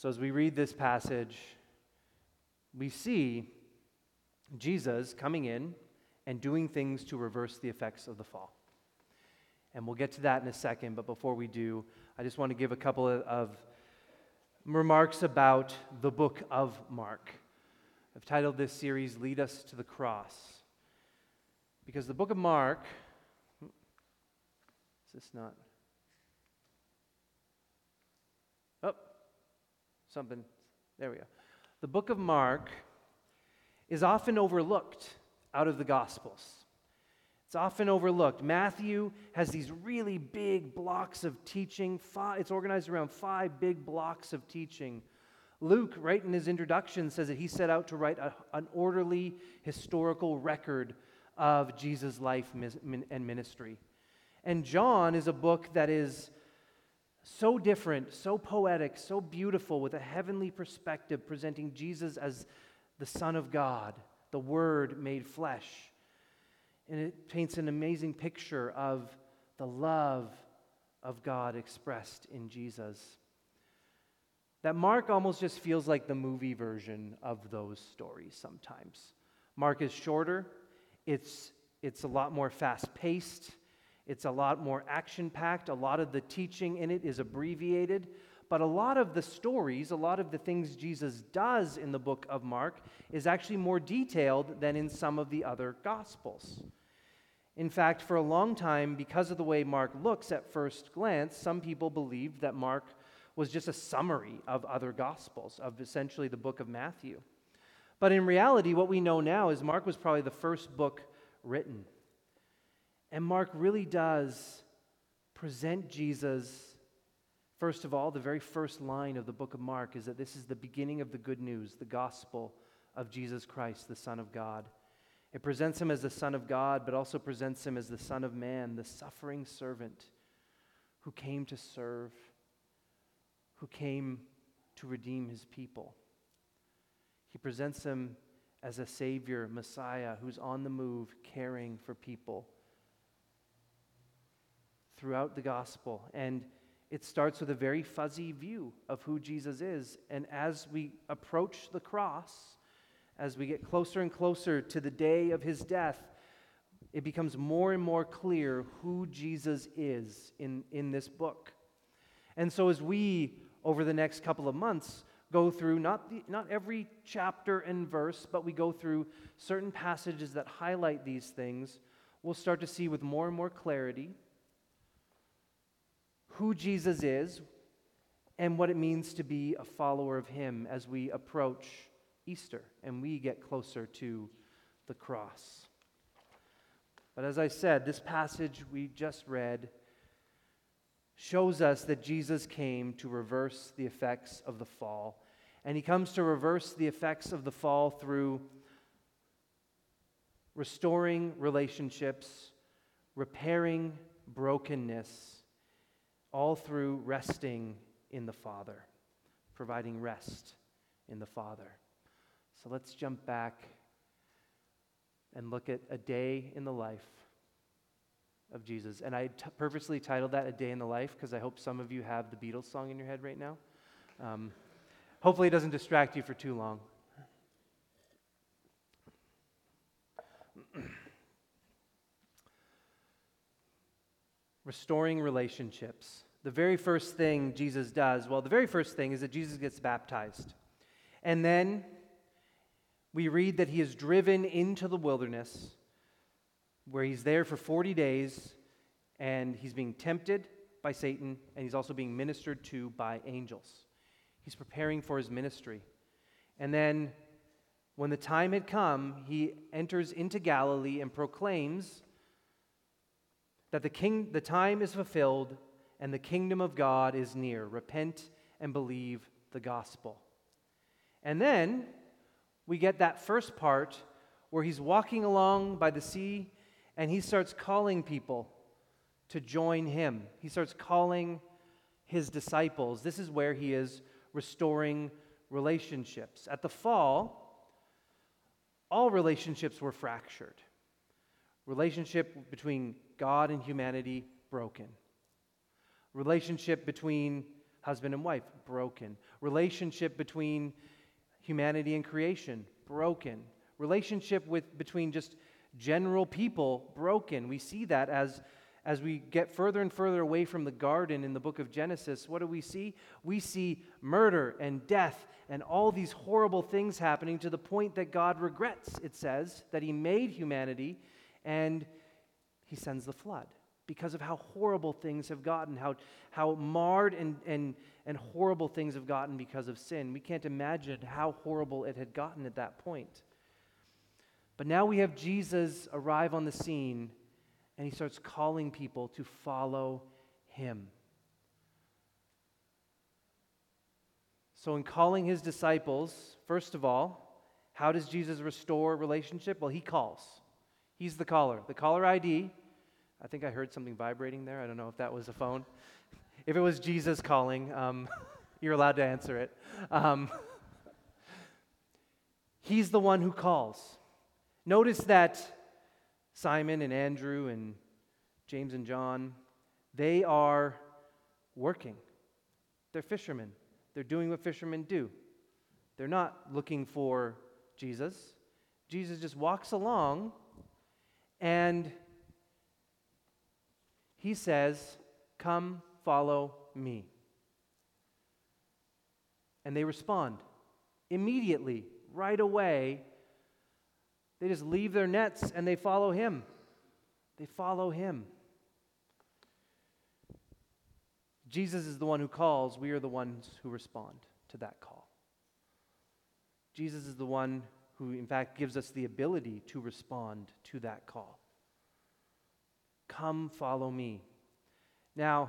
So as we read this passage, we see Jesus coming in and doing things to reverse the effects of the fall. And we'll get to that in a second, but before we do, I just want to give a couple of remarks about the book of Mark. I've titled this series, Lead Us to the Cross. Because the book of Mark, is this not? Oh, something, there we go. The book of Mark is often overlooked out of the Gospels. It's often overlooked. Matthew has these really big blocks of teaching. It's organized around 5 big blocks of teaching. Luke, right in his introduction, says that he set out to write an orderly historical record of Jesus' life and ministry. And John is a book that is so different, so poetic, so beautiful, with a heavenly perspective, presenting Jesus as the Son of God, the Word made flesh. And it paints an amazing picture of the love of God expressed in Jesus. That Mark almost just feels like the movie version of those stories sometimes. Mark is shorter, it's a lot more fast-paced, it's a lot more action-packed, a lot of the teaching in it is abbreviated, but a lot of the stories, a lot of the things Jesus does in the book of Mark is actually more detailed than in some of the other Gospels. In fact, for a long time, because of the way Mark looks at first glance, some people believed that Mark was just a summary of other Gospels, of essentially the book of Matthew. But in reality, what we know now is Mark was probably the first book written. And Mark really does present Jesus. First of all, the very first line of the book of Mark is that this is the beginning of the good news, the gospel of Jesus Christ, the Son of God. It presents him as the Son of God, but also presents him as the Son of Man, the suffering servant who came to serve, who came to redeem his people. He presents him as a Savior, Messiah, who's on the move, caring for people throughout the gospel. And it starts with a very fuzzy view of who Jesus is. And as we approach the cross, as we get closer and closer to the day of his death, it becomes more and more clear who Jesus is in this book. And so as we, over the next couple of months, go through not every chapter and verse, but we go through certain passages that highlight these things, we'll start to see with more and more clarity who Jesus is and what it means to be a follower of him as we approach Easter and we get closer to the cross. But as I said, this passage we just read shows us that Jesus came to reverse the effects of the fall. And he comes to reverse the effects of the fall through restoring relationships, repairing brokenness, all through resting in the Father, providing rest in the Father. So let's jump back and look at a day in the life of Jesus. And I purposely titled that A Day in the Life because I hope some of you have the Beatles song in your head right now. Hopefully it doesn't distract you for too long. Restoring relationships. The very first thing Jesus does, the very first thing is that Jesus gets baptized. And then we read that he is driven into the wilderness where he's there for 40 days and he's being tempted by Satan and he's also being ministered to by angels. He's preparing for his ministry. And then when the time had come, he enters into Galilee and proclaims that the time is fulfilled and the kingdom of God is near. Repent and believe the gospel. And then we get that first part where he's walking along by the sea and he starts calling people to join him. He starts calling his disciples. This is where he is restoring relationships. At the fall, all relationships were fractured. Relationship between God and humanity broken. Relationship between Husband and wife, broken. Relationship between humanity and creation, broken. Relationship between just general people, broken. We see that as we get further and further away from the garden in the book of Genesis. What do we see? We see murder and death and all these horrible things happening to the point that God regrets, it says, that He made humanity and He sends the flood because of how horrible things have gotten, how marred and horrible things have gotten because of sin. We can't imagine how horrible it had gotten at that point. But now we have Jesus arrive on the scene, and He starts calling people to follow Him. So in calling His disciples, first of all, how does Jesus restore relationship? Well, He calls. He's the caller. The caller ID, I think I heard something vibrating there. I don't know if that was a phone. If it was Jesus calling, you're allowed to answer it. He's the one who calls. Notice that Simon and Andrew and James and John, they are working. They're fishermen. They're doing what fishermen do. They're not looking for Jesus. Jesus just walks along and He says, "Come, follow me." And they respond immediately, right away. They just leave their nets and they follow Him. They follow Him. Jesus is the one who calls. We are the ones who respond to that call. Jesus is the one who, in fact, gives us the ability to respond to that call. Come, follow me. Now,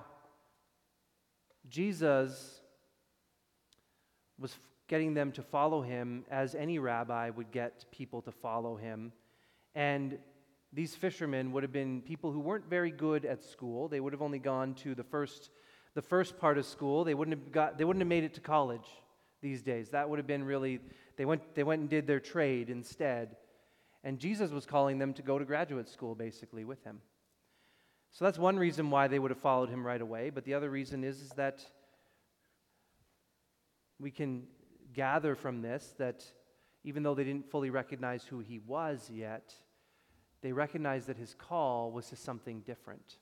Jesus was getting them to follow Him as any rabbi would get people to follow Him. And these fishermen would have been people who weren't very good at school. They would have only gone to the first part of school. They wouldn't have made it to college these days. That would have been really, they went and did their trade instead. And Jesus was calling them to go to graduate school basically with Him. So that's one reason why they would have followed Him right away. But the other reason is that we can gather from this that even though they didn't fully recognize who He was yet, they recognized that His call was to something different.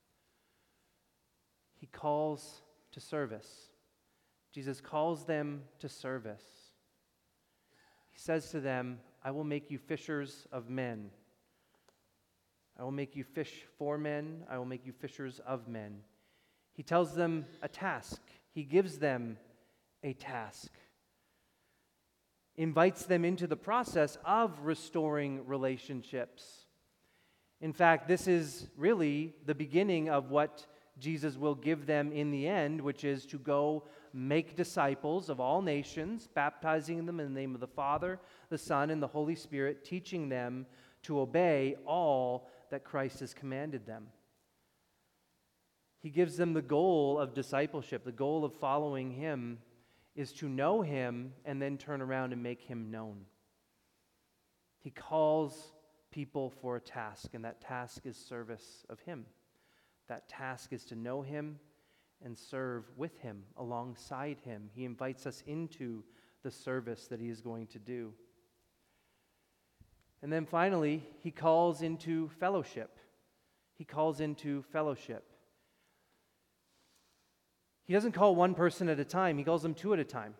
He calls to service. Jesus calls them to service. He says to them, "I will make you fishers of men. I will make you fish for men. I will make you fishers of men." He tells them a task. He gives them a task. Invites them into the process of restoring relationships. In fact, this is really the beginning of what Jesus will give them in the end, which is to go make disciples of all nations, baptizing them in the name of the Father, the Son, and the Holy Spirit, teaching them to obey all that Christ has commanded them. He gives them the goal of discipleship. The goal of following Him is to know Him and then turn around and make Him known. He calls people for a task, and that task is service of Him. That task is to know Him and serve with Him, alongside Him. He invites us into the service that He is going to do. And then finally, He calls into fellowship. He calls into fellowship. He doesn't call one person at a time. He calls them two at a time.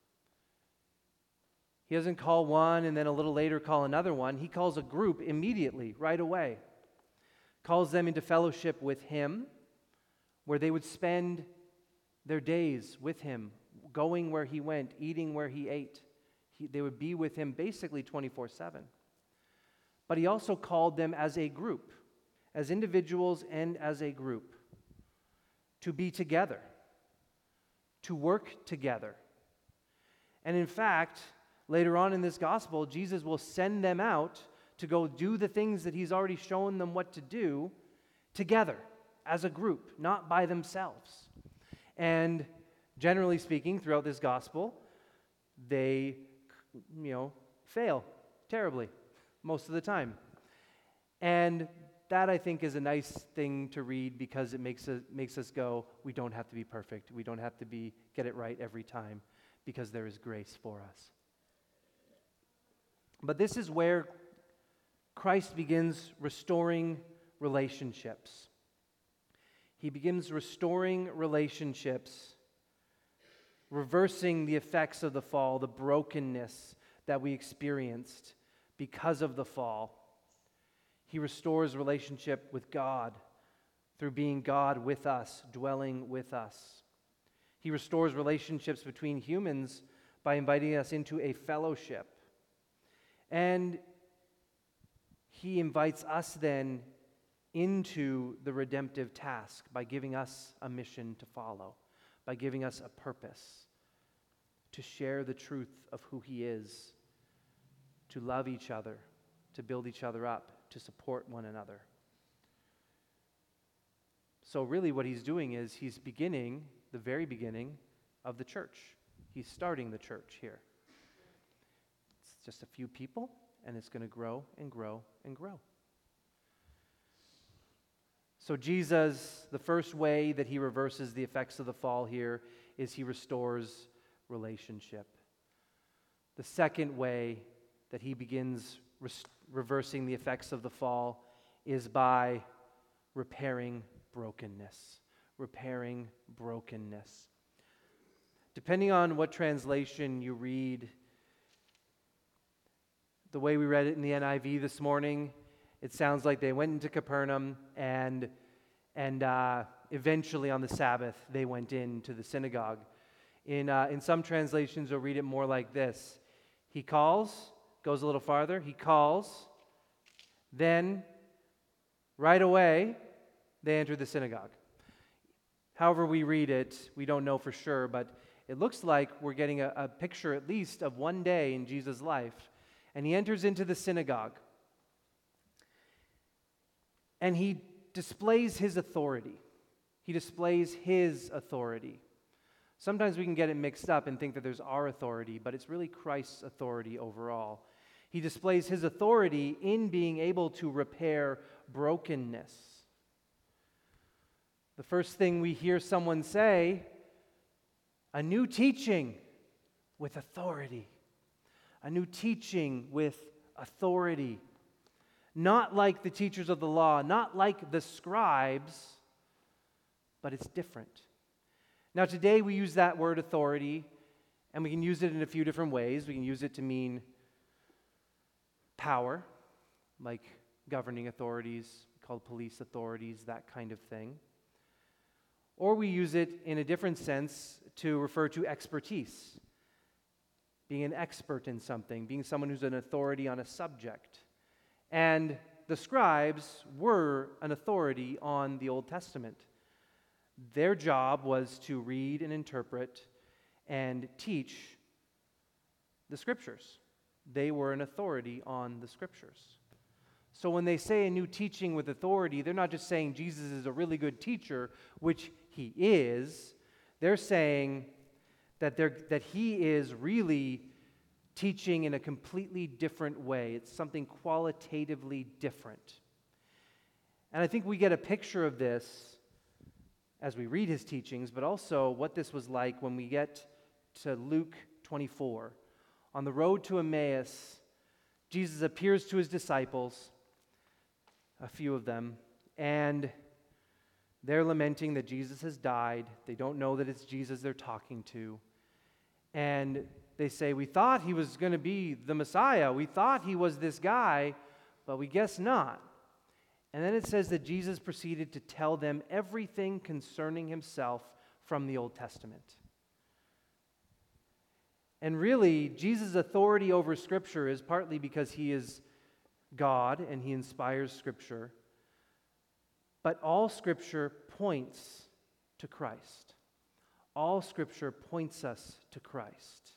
He doesn't call one and then a little later call another one. He calls a group immediately, right away. Calls them into fellowship with Him, where they would spend their days with Him, going where He went, eating where He ate. They would be with Him basically 24/7. But He also called them as a group, as individuals and as a group, to be together, to work together. And in fact, later on in this gospel, Jesus will send them out to go do the things that He's already shown them what to do together, as a group, not by themselves. And generally speaking, throughout this gospel, they, fail terribly most of the time. And that I think is a nice thing to read because it makes us go, we don't have to be perfect. We don't have to get it right every time because there is grace for us. But this is where Christ begins restoring relationships. He begins restoring relationships, reversing the effects of the fall, the brokenness that we experienced because of the fall. He restores relationship with God through being God with us, dwelling with us. He restores relationships between humans by inviting us into a fellowship. And He invites us then into the redemptive task by giving us a mission to follow, by giving us a purpose to share the truth of who He is, to love each other, to build each other up, to support one another. So really what He's doing is He's beginning the very beginning of the church. He's starting the church here. It's just a few people, and it's going to grow and grow and grow. So Jesus, the first way that He reverses the effects of the fall here is He restores relationship. The second way that He begins reversing the effects of the fall is by repairing brokenness. Repairing brokenness. Depending on what translation you read, the way we read it in the NIV this morning, it sounds like they went into Capernaum and eventually on the Sabbath they went into the synagogue. In some translations you'll read it more like this. He calls, goes a little farther, He calls, then right away they enter the synagogue. However we read it, we don't know for sure, but it looks like we're getting a picture at least of one day in Jesus' life. And He enters into the synagogue. And He displays His authority. He displays His authority. Sometimes we can get it mixed up and think that there's our authority, but it's really Christ's authority overall. He displays His authority in being able to repair brokenness. The first thing we hear someone say, a new teaching with authority. A new teaching with authority. Not like the teachers of the law, not like the scribes, but it's different. Now today we use that word authority, and we can use it in a few different ways. We can use it to mean power, like governing authorities, called police authorities, that kind of thing. Or we use it in a different sense to refer to expertise, being an expert in something, being someone who's an authority on a subject. And the scribes were an authority on the Old Testament. Their job was to read and interpret and teach the Scriptures. They were an authority on the Scriptures. So when they say a new teaching with authority, they're not just saying Jesus is a really good teacher, which He is. They're saying that He is really teaching in a completely different way. It's something qualitatively different. And I think we get a picture of this as we read His teachings, but also what this was like when we get to Luke 24. On the road to Emmaus, Jesus appears to His disciples, a few of them, and they're lamenting that Jesus has died. They don't know that it's Jesus they're talking to. And they say, we thought He was going to be the Messiah. We thought He was this guy, but we guess not. And then it says that Jesus proceeded to tell them everything concerning Himself from the Old Testament. And really, Jesus' authority over Scripture is partly because He is God and He inspires Scripture. But all Scripture points to Christ. All Scripture points us to Christ.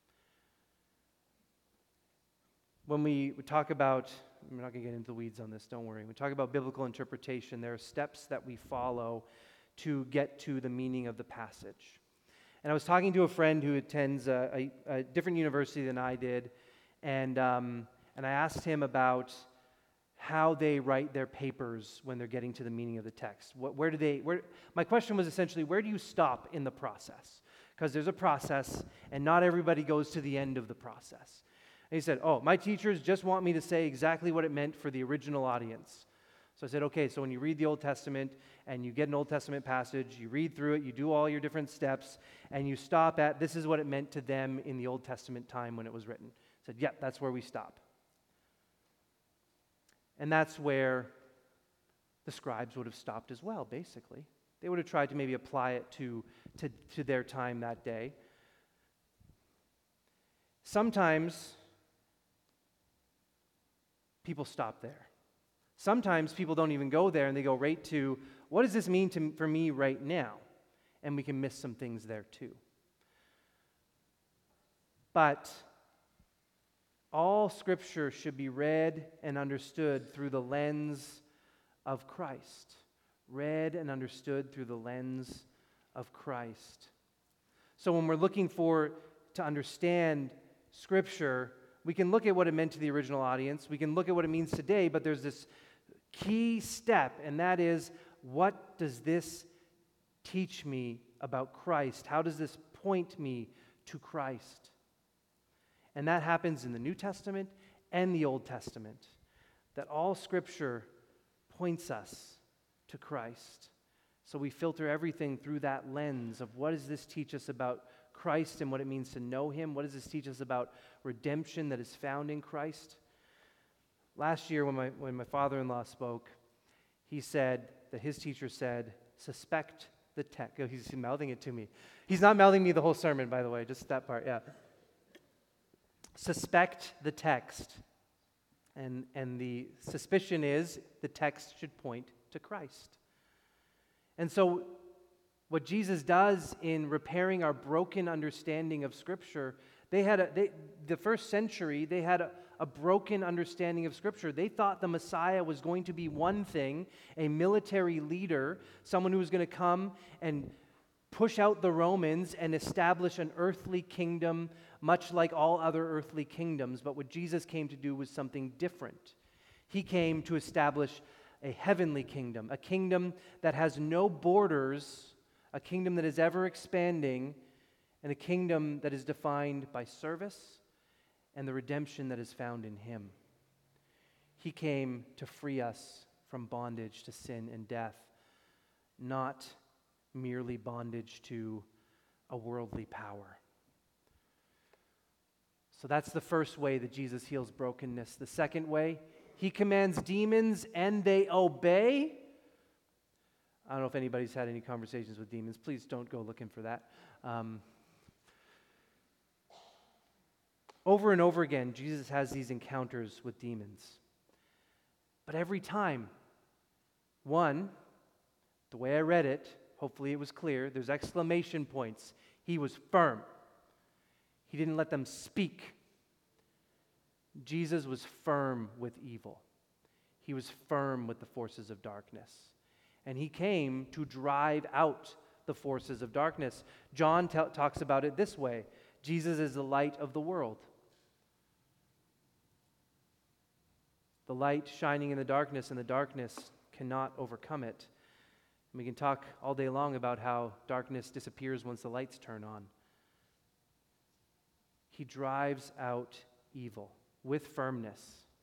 When we talk about, we're not going to get into the weeds on this, don't worry. We talk about biblical interpretation. There are steps that we follow to get to the meaning of the passage. And I was talking to a friend who attends a different university than I did, and I asked him about how they write their papers when they're getting to the meaning of the text. My question was essentially, where do you stop in the process? Because there's a process, and not everybody goes to the end of the process. And he said, my teachers just want me to say exactly what it meant for the original audience. So I said, okay, so when you read the Old Testament and you get an Old Testament passage, you read through it, you do all your different steps, and you stop at, this is what it meant to them in the Old Testament time when it was written. I said, yep, that's where we stop. And that's where the scribes would have stopped as well, basically. They would have tried to maybe apply it to their time that day. Sometimes people stop there. Sometimes people don't even go there and they go right to, what does this mean for me right now? And we can miss some things there too. But all Scripture should be read and understood through the lens of Christ. Read and understood through the lens of Christ. So when we're looking to understand Scripture, we can look at what it meant to the original audience. We can look at what it means today, but there's this key step, and that is, what does this teach me about Christ? How does this point me to Christ? And that happens in the New Testament and the Old Testament, that all Scripture points us to Christ. So we filter everything through that lens of, what does this teach us about Christ and what it means to know Him? What does this teach us about redemption that is found in Christ? Last year when my father-in-law spoke, he said that his teacher said, suspect the text. Oh, he's mouthing it to me. He's not mouthing me the whole sermon, by the way, just that part, yeah. Suspect the text. And the suspicion is the text should point to Christ. And so what Jesus does in repairing our broken understanding of Scripture, the first century, they had a broken understanding of Scripture. They thought the Messiah was going to be one thing, a military leader, someone who was going to come and push out the Romans and establish an earthly kingdom, much like all other earthly kingdoms. But what Jesus came to do was something different. He came to establish a heavenly kingdom, a kingdom that has no borders, a kingdom that is ever expanding, and a kingdom that is defined by service and the redemption that is found in Him. He came to free us from bondage to sin and death, not merely bondage to a worldly power. So that's the first way that Jesus heals brokenness. The second way, He commands demons and they obey. I don't know if anybody's had any conversations with demons. Please don't go looking for that. Over and over again, Jesus has these encounters with demons. But every time, one, the way I read it, hopefully it was clear, there's exclamation points. He was firm. He didn't let them speak. Jesus was firm with evil. He was firm with the forces of darkness. And He came to drive out the forces of darkness. John talks about it this way: Jesus is the light of the world. The light shining in the darkness, and the darkness cannot overcome it. And we can talk all day long about how darkness disappears once the lights turn on. He drives out evil with firmness.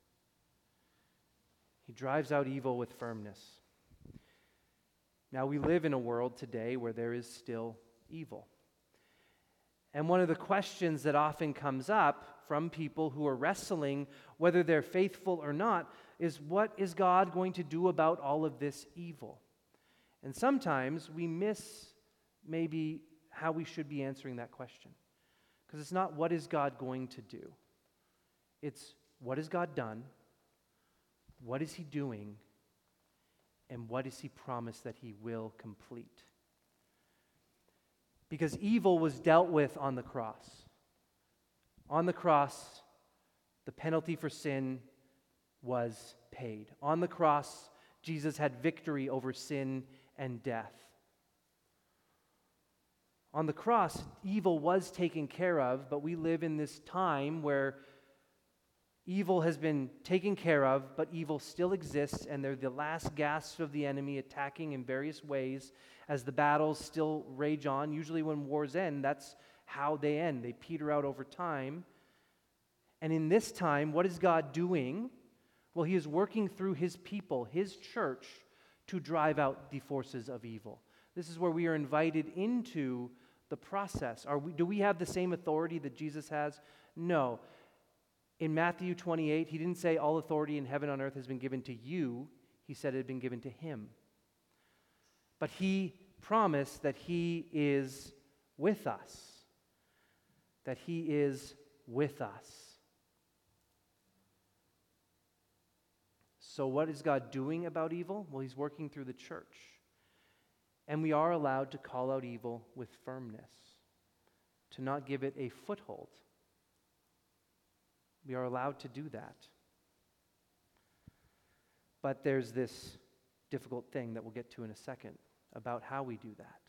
He drives out evil with firmness. Now, we live in a world today where there is still evil. And one of the questions that often comes up from people who are wrestling, whether they're faithful or not, is, what is God going to do about all of this evil? And sometimes we miss maybe how we should be answering that question. Because it's not, what is God going to do? It's, what has God done? What is He doing? And what does He promise that He will complete? Because evil was dealt with on the cross. On the cross, the penalty for sin was paid. On the cross, Jesus had victory over sin and death. On the cross, evil was taken care of, but we live in this time where Evil has been taken care of, but evil still exists, and they're the last gasps of the enemy attacking in various ways as the battles still rage on. Usually when wars end, that's how they end. They peter out over time. And in this time, what is God doing? Well, he is working through his people, his church, to drive out the forces of evil. This is where we are invited into the process. Do we have the same authority that Jesus has? No. In Matthew 28, he didn't say all authority in heaven and on earth has been given to you. He said it had been given to him. But he promised that he is with us. That he is with us. So what is God doing about evil? Well, he's working through the church. And we are allowed to call out evil with firmness, to not give it a foothold. We are allowed to do that. But there's this difficult thing that we'll get to in a second about how we do that.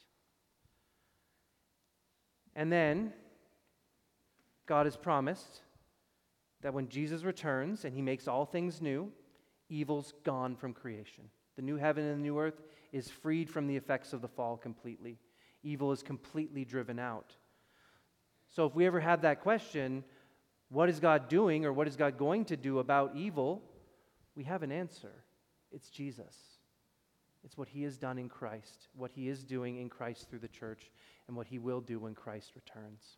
And then, God has promised that when Jesus returns and he makes all things new, evil's gone from creation. The new heaven and the new earth is freed from the effects of the fall completely. Evil is completely driven out. So if we ever have that question, what is God doing or what is God going to do about evil? We have an answer. It's Jesus. It's what he has done in Christ, what he is doing in Christ through the church, and what he will do when Christ returns.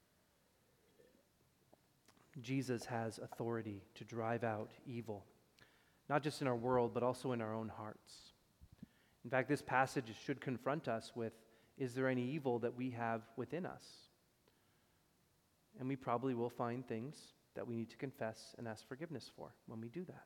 Jesus has authority to drive out evil, not just in our world, but also in our own hearts. In fact, this passage should confront us with, is there any evil that we have within us? And we probably will find things that we need to confess and ask forgiveness for when we do that.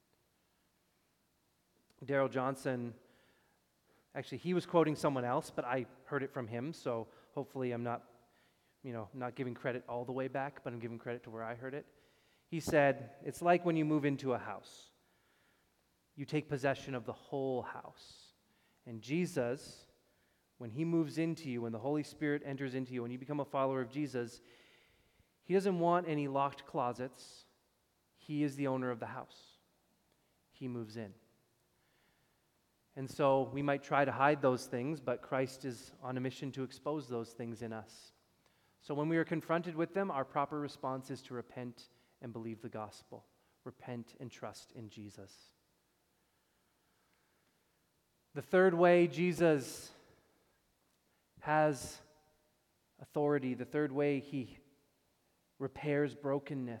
Darrell Johnson, actually he was quoting someone else, but I heard it from him, so hopefully I'm not giving credit all the way back, but I'm giving credit to where I heard it. He said, it's like when you move into a house. You take possession of the whole house. And Jesus, when he moves into you, when the Holy Spirit enters into you, when you become a follower of Jesus, he doesn't want any locked closets. He is the owner of the house. He moves in. And so we might try to hide those things, but Christ is on a mission to expose those things in us. So when we are confronted with them, our proper response is to repent and believe the gospel. Repent and trust in Jesus. The third way Jesus has authority, the third way he repairs brokenness,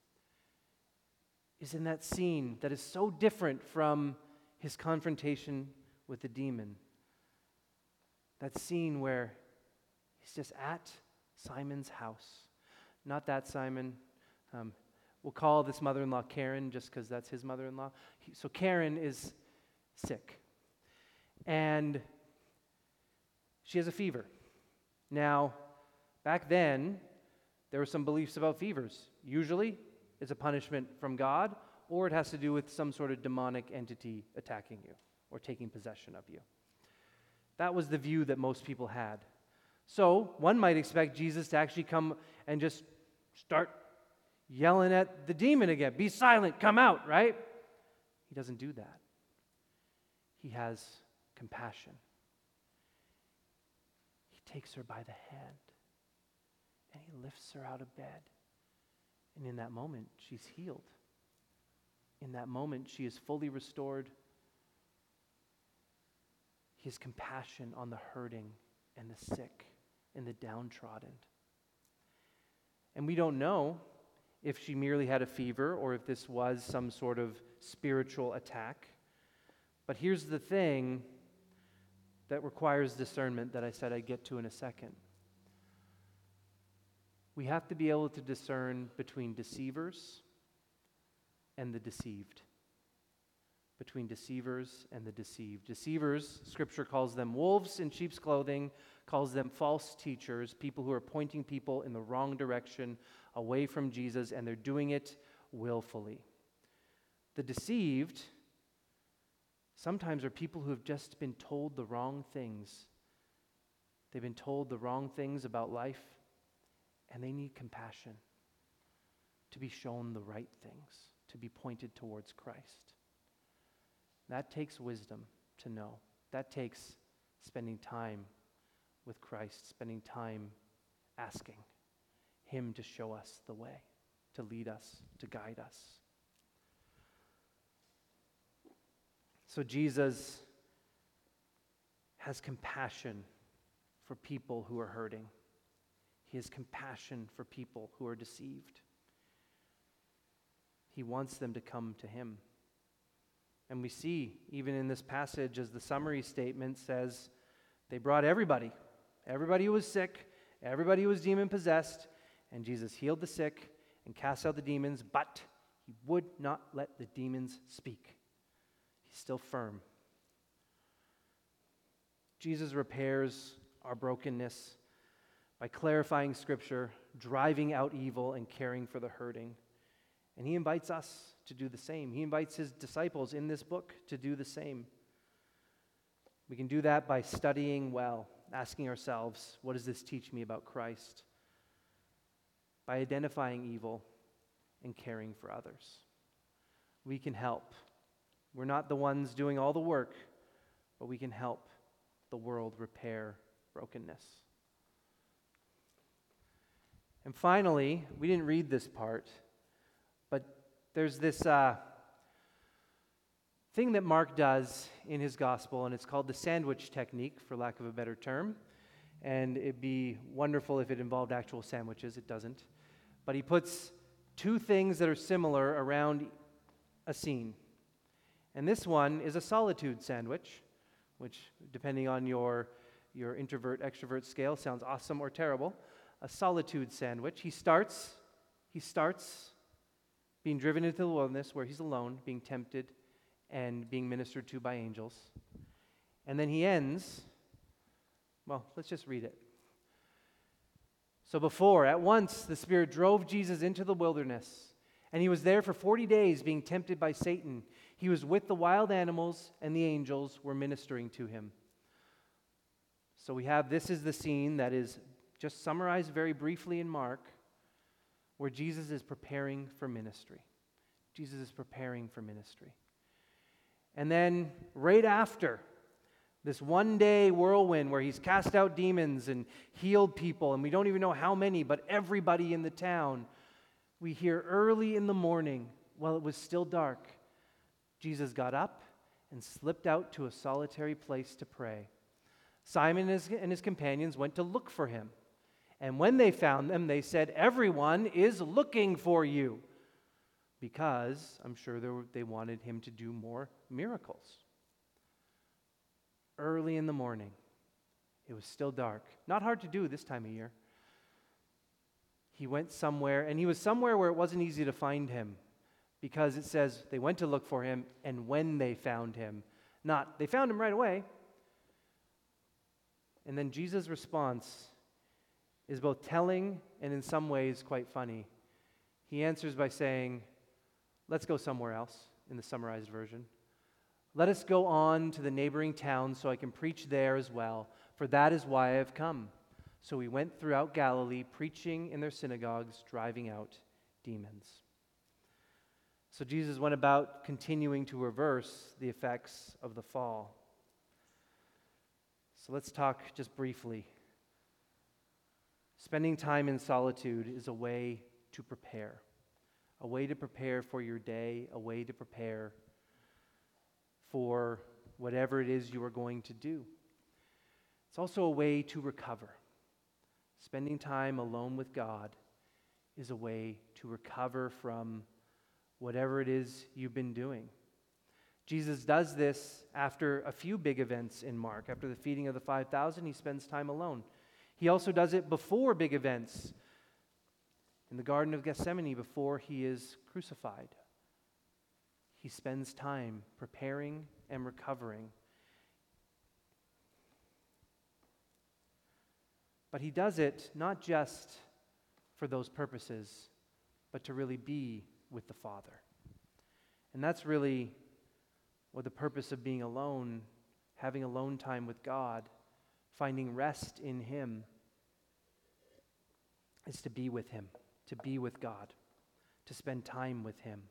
is in that scene that is so different from his confrontation with the demon. That scene where he's just at Simon's house. Not that Simon. We'll call this mother-in-law Karen just because that's his mother-in-law. So Karen is sick. And she has a fever. Now, back then, there were some beliefs about fevers. Usually, it's a punishment from God, or it has to do with some sort of demonic entity attacking you or taking possession of you. That was the view that most people had. So, one might expect Jesus to actually come and just start yelling at the demon again. Be silent, come out, right? He doesn't do that. He has compassion. He takes her by the hand and he lifts her out of bed. And in that moment, she's healed. In that moment, she is fully restored. His compassion on the hurting and the sick and the downtrodden. And we don't know if she merely had a fever or if this was some sort of spiritual attack. But here's the thing that requires discernment that I said I'd get to in a second. We have to be able to discern between deceivers and the deceived. Between deceivers and the deceived. Deceivers, Scripture calls them wolves in sheep's clothing, calls them false teachers, people who are pointing people in the wrong direction, away from Jesus, and they're doing it willfully. The deceived sometimes are people who have just been told the wrong things. They've been told the wrong things about life, and they need compassion. to be shown the right things, to be pointed towards Christ. That takes wisdom to know. That takes spending time with Christ, spending time asking Him to show us the way, to lead us, to guide us. So Jesus has compassion for people who are hurting. He has compassion for people who are deceived. He wants them to come to Him. And we see, even in this passage, as the summary statement says, they brought everybody. Everybody who was sick, everybody who was demon-possessed, and Jesus healed the sick and cast out the demons, but He would not let the demons speak. He's still firm. Jesus repairs our brokenness by clarifying Scripture, driving out evil, and caring for the hurting. And He invites us to do the same. He invites His disciples in this book to do the same. We can do that by studying well, asking ourselves, what does this teach me about Christ? By identifying evil and caring for others. We can help. We're not the ones doing all the work, but we can help the world repair brokenness. And finally, we didn't read this part, but there's this thing that Mark does in his gospel, and it's called the sandwich technique, for lack of a better term. And it'd be wonderful if it involved actual sandwiches. It doesn't. But he puts two things that are similar around a scene. And this one is a solitude sandwich, which, depending on your introvert-extrovert scale, sounds awesome or terrible. A solitude sandwich. He starts being driven into the wilderness where he's alone, being tempted and being ministered to by angels. And then he ends, well, let's just read it. So before, at once, the Spirit drove Jesus into the wilderness, and He was there for 40 days being tempted by Satan. He was with the wild animals, and the angels were ministering to Him. So this is the scene that is just summarized very briefly in Mark, where Jesus is preparing for ministry. Jesus is preparing for ministry. And then right after this one-day whirlwind where He's cast out demons and healed people, and we don't even know how many, but everybody in the town, we hear early in the morning, while it was still dark, Jesus got up and slipped out to a solitary place to pray. Simon and his companions went to look for Him. And when they found them, they said, "Everyone is looking for you." Because I'm sure they wanted Him to do more miracles. Early in the morning, it was still dark. Not hard to do this time of year. He went somewhere, and He was somewhere where it wasn't easy to find Him. Because it says they went to look for Him, and when they found Him. Not, they found Him right away. And then Jesus' response is both telling and in some ways quite funny. He answers by saying, "Let's go somewhere else," in the summarized version. "Let us go on to the neighboring towns so I can preach there as well, for that is why I have come." So He went throughout Galilee, preaching in their synagogues, driving out demons. So Jesus went about continuing to reverse the effects of the fall. So let's talk just briefly. Spending time in solitude is a way to prepare. A way to prepare for your day, a way to prepare for whatever it is you are going to do. It's also a way to recover. Spending time alone with God is a way to recover from whatever it is you've been doing. Jesus does this after a few big events in Mark. After the feeding of the 5,000, He spends time alone. He also does it before big events. In the Garden of Gethsemane, before He is crucified, He spends time preparing and recovering. But He does it not just for those purposes, but to really be with the Father. And that's really what the purpose of being alone, having alone time with God, finding rest in Him, is to be with Him, to be with God, to spend time with Him.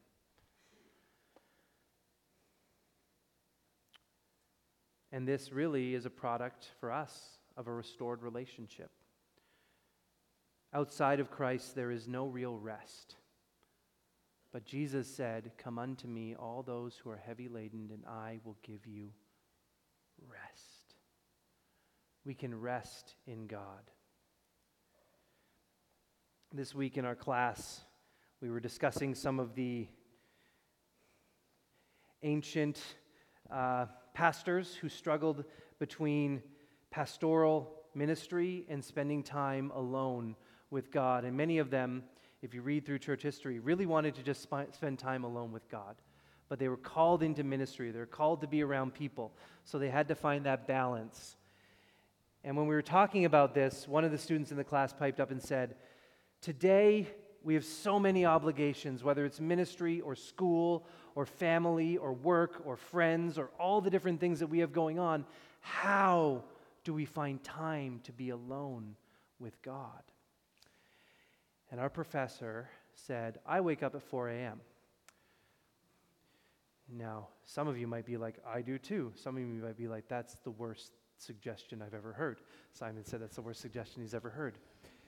And this really is a product for us of a restored relationship. Outside of Christ, there is no real rest. But Jesus said, "Come unto me, all those who are heavy laden, and I will give you rest." We can rest in God. This week in our class, we were discussing some of the ancient pastors who struggled between pastoral ministry and spending time alone with God. And many of them, if you read through church history, really wanted to just spend time alone with God. But they were called into ministry. They were called to be around people. So they had to find that balance. And when we were talking about this, one of the students in the class piped up and said, "Today, we have so many obligations, whether it's ministry or school or family or work or friends or all the different things that we have going on. How do we find time to be alone with God?" And our professor said, "I wake up at 4 a.m. Now, some of you might be like, "I do too." Some of you might be like, "That's the worst suggestion I've ever heard." Simon said that's the worst suggestion he's ever heard.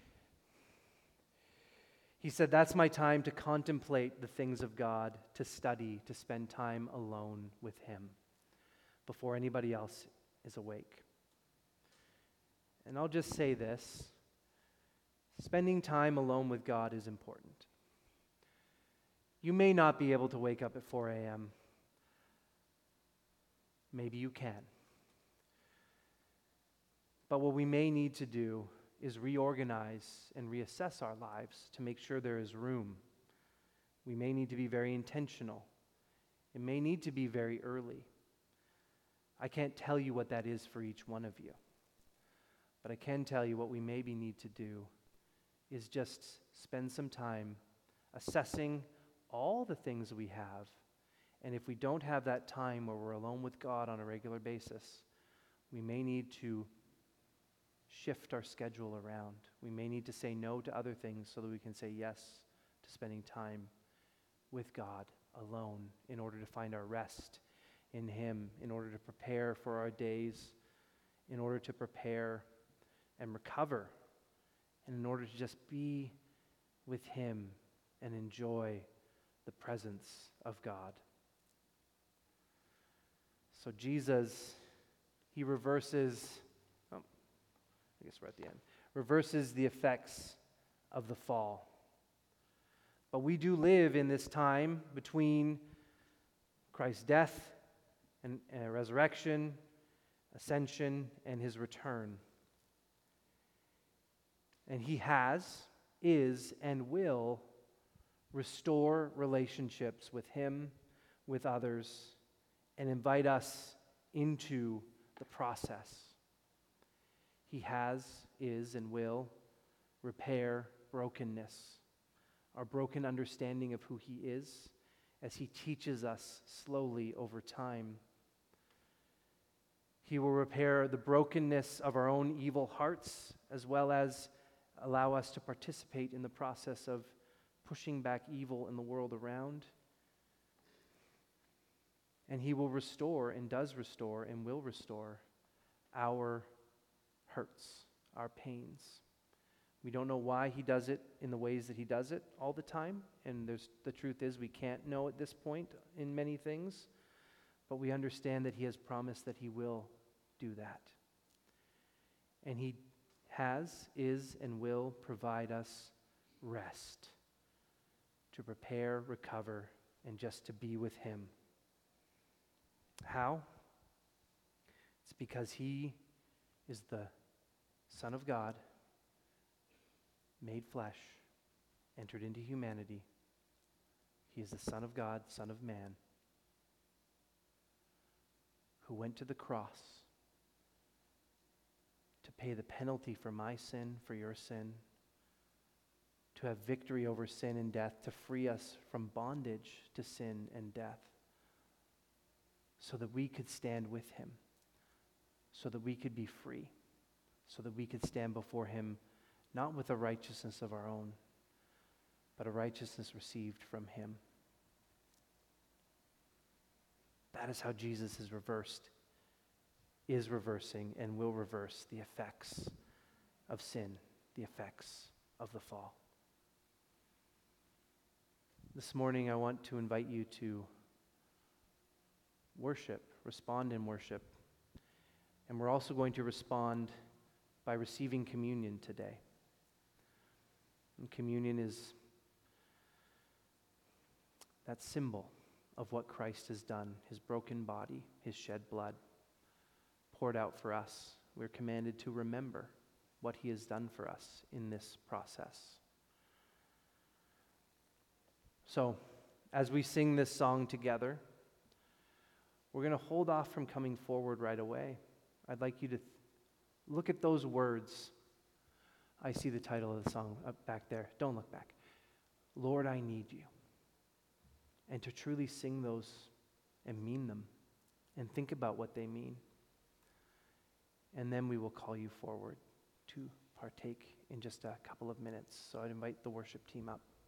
He said, "That's my time to contemplate the things of God, to study, to spend time alone with Him before anybody else is awake." And I'll just say this. Spending time alone with God is important. You may not be able to wake up at 4 a.m. Maybe you can. But what we may need to do is reorganize and reassess our lives to make sure there is room. We may need to be very intentional. It may need to be very early. I can't tell you what that is for each one of you. But I can tell you what we maybe need to do is just spend some time assessing all the things we have. And if we don't have that time where we're alone with God on a regular basis, we may need to shift our schedule around. We may need to say no to other things so that we can say yes to spending time with God alone in order to find our rest in Him, in order to prepare for our days, in order to prepare and recover, and in order to just be with Him and enjoy the presence of God. So Jesus, He reverses the effects of the fall. But we do live in this time between Christ's death and resurrection, ascension, and His return. And He is, and will restore relationships with Him, with others, and invite us into the process. He is, and will repair brokenness, our broken understanding of who He is, as He teaches us slowly over time. He will repair the brokenness of our own evil hearts, as well as allow us to participate in the process of pushing back evil in the world around. And He will restore, and does restore, and will restore our hurts, our pains. We don't know why He does it in the ways that He does it all the time, and the truth is we can't know at this point in many things, but we understand that He has promised that He will do that. And He is, and will provide us rest to prepare, recover, and just to be with Him. How? It's because He is the Son of God, made flesh, entered into humanity. He is the Son of God, Son of Man, who went to the cross to pay the penalty for my sin, for your sin, to have victory over sin and death, to free us from bondage to sin and death, so that we could stand with Him, so that we could be free, so that we could stand before Him not with a righteousness of our own, but a righteousness received from him. That is how Jesus is reversing, and will reverse the effects of sin, the effects of the fall. This morning, I want to invite you to worship, respond in worship. And we're also going to respond by receiving communion today. And communion is that symbol of what Christ has done, his broken body, his shed blood, poured out for us. We're commanded to remember what he has done for us in this process. So, as we sing this song together, we're going to hold off from coming forward right away. I'd like you to look at those words. I see the title of the song up back there. Don't look back. Lord, I need you. And to truly sing those and mean them and think about what they mean. And then we will call you forward to partake in just a couple of minutes. So I'd invite the worship team up.